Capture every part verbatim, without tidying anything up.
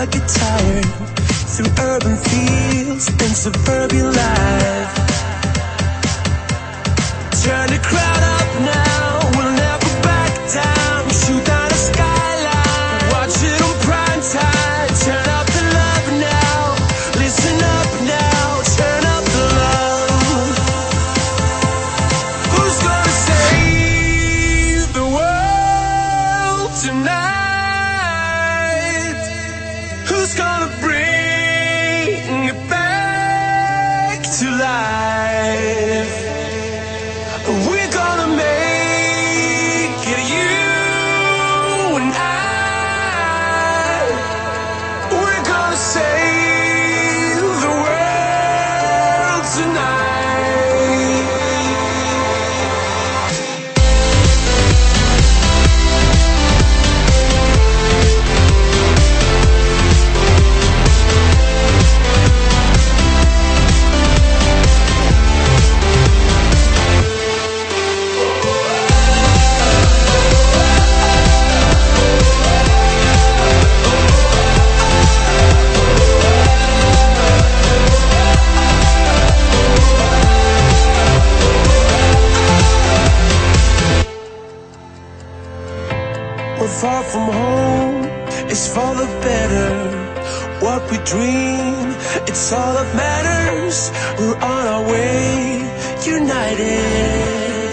never get tired. Through urban fields and suburban life. Turn the crowd up now, we'll never back down. Shoot down the skyline, watch it on prime time. Turn up the love now, listen up now. Turn up the love. Who's gonna save the world tonight? Who's gonna bring it back to life? We're gonna make it, you and I. We're gonna save the world tonight. We're far from home, it's for the better. What we dream, it's all that matters. We're on our way, united.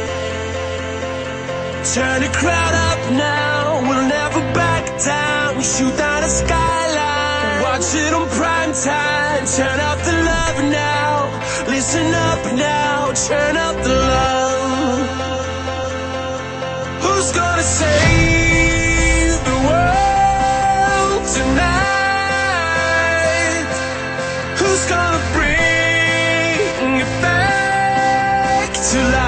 Turn the crowd up now, we'll never back down. Shoot down the skyline, watch it on prime time. Turn up the love now, listen up now. Turn up the love. Who's gonna save the world tonight? Who's gonna bring it back to life?